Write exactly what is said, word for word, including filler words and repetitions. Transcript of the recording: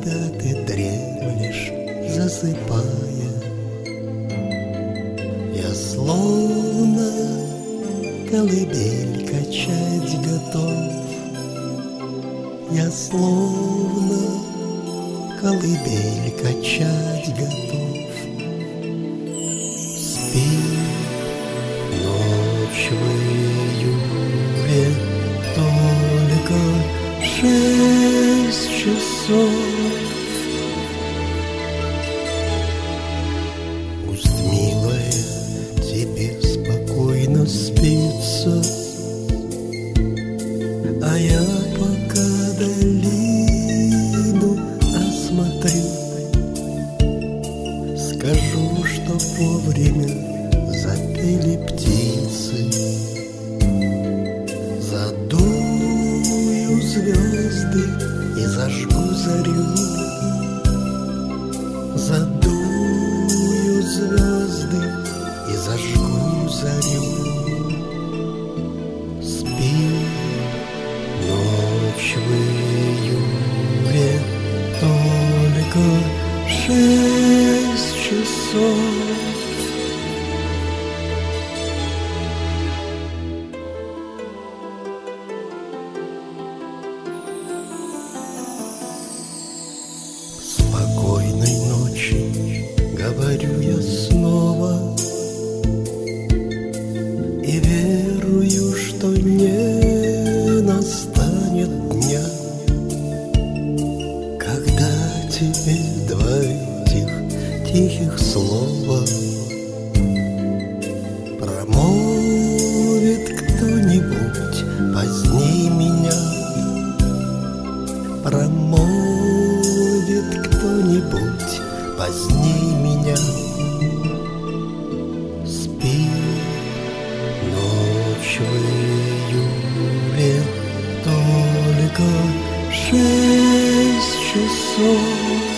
когда ты дремлешь, засыпая. Я словно колыбель качать готов. Я словно колыбель качать готов. Спи, ночь в июле, только шесть часов. Пусть, милая, тебе спокойно спится, а я пока долину осмотрю. Скажу, что вовремя запели птицы. Задую звезды и зажгу зарю. Задую звезды и зажгу зарю. Спи, ночь в июле, только шесть часов. Спокойной ночи, говорю я снова, и верую, что не настанет дня, когда тебе два этих тихих слова промолвит кто-нибудь поздней меня. Промолвит кто-нибудь поздней меня. Спи, ночь в июле, только шесть часов.